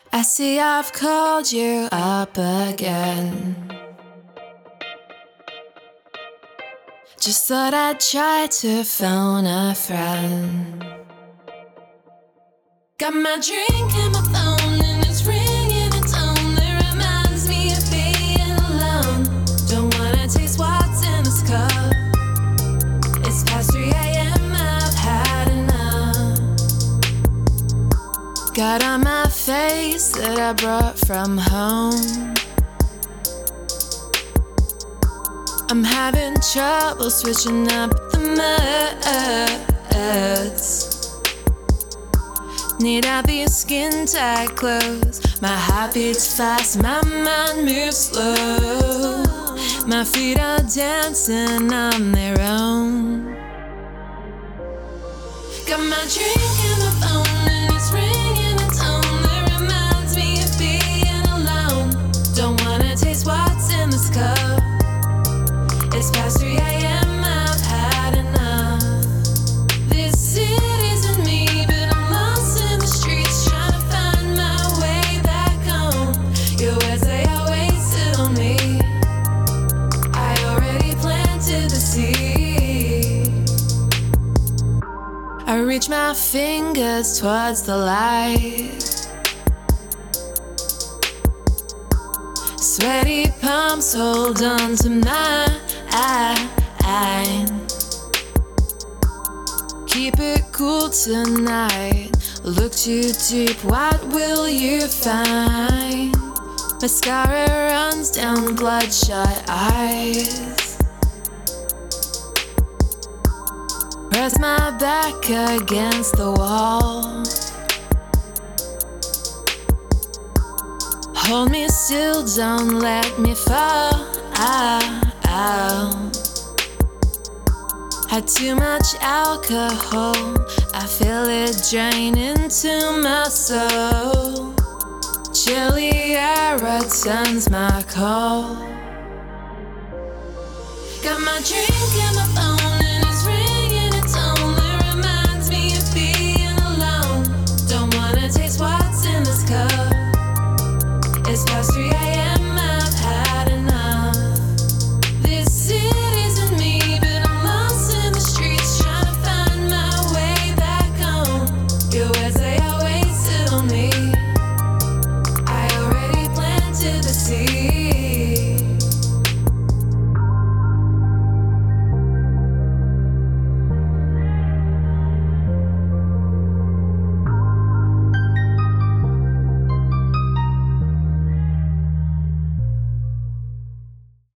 I see I've called you up again. Just thought I'd try to phone a friend. Got my drink and my phone and it's ringing a tone that reminds me of being alone. Don't wanna taste what's in this cup. It's past 3 a.m. I've had enough. Got on my face that I brought from home. I'm having trouble switching up the moods. Need happy skin tight clothes. My heart beats fast, my mind moves slow. My feet are dancing on their own. Got my drink and my phone and it's ringing a tone that reminds me of being alone. Don't wanna taste what's in this cup. It's past 3 a.m. I've had enough. This city's in me, but I'm lost in the streets, trying to find my way back home. Your words they are wasted on me. I already planted the seed. I reach my fingers towards the light. Sweaty palms hold on to mine. Keep it cool tonight. Look too deep, what will you find? Mascara runs down bloodshot eyes. Press my back against the wall. Hold me still, don't let me fall. Had too much alcohol, I feel it drain into my soul. Chilly air returns my call. Got my drink and my phone and it's ringing a tone that reminds me of being alone. Don't wanna taste what's in this cup. It's past 3